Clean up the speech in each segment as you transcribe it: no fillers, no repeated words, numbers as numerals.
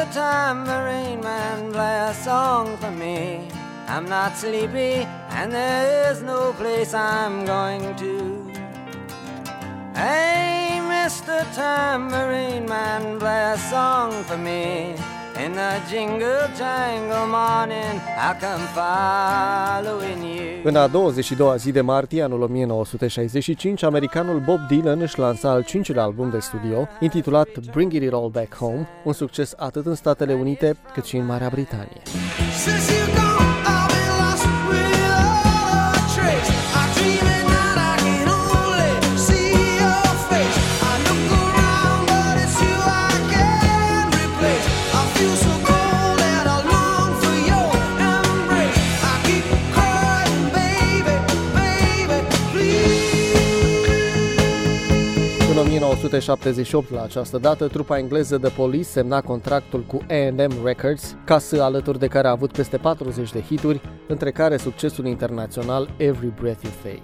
Mr. Tambourine Man, play a song for me. I'm not sleepy and there is no place I'm going to. Hey, Mr. Tambourine Man, play a song for me. In the jingle jangle morning, I come following you. În a 22-a zi de martie anul 1965, americanul Bob Dylan își lansa al 5-lea album de studio, intitulat Bring It All Back Home, un succes atât în Statele Unite cât și în Marea Britanie. În 1978, la această dată, trupa engleză The Police semna contractul cu A&M Records, casă alături de care a avut peste 40 de hituri, între care succesul internațional Every Breath You Take.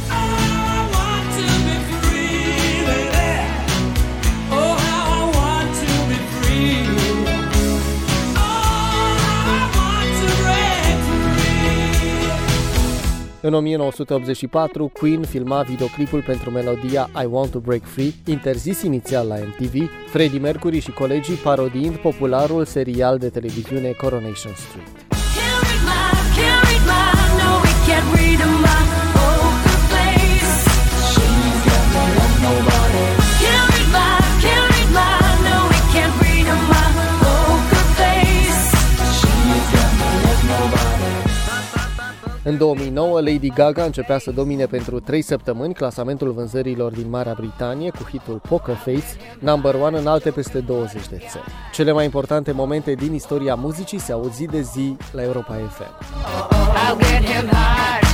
În 1984, Queen filma videoclipul pentru melodia I Want to Break Free, interzis inițial la MTV, Freddie Mercury și colegii parodiind popularul serial de televiziune Coronation Street. În 2009, Lady Gaga începea să domine pentru 3 săptămâni clasamentul vânzărilor din Marea Britanie cu hitul Poker Face, number 1 în alte peste 20 de țări. Cele mai importante momente din istoria muzicii se aud zi de zi la Europa FM.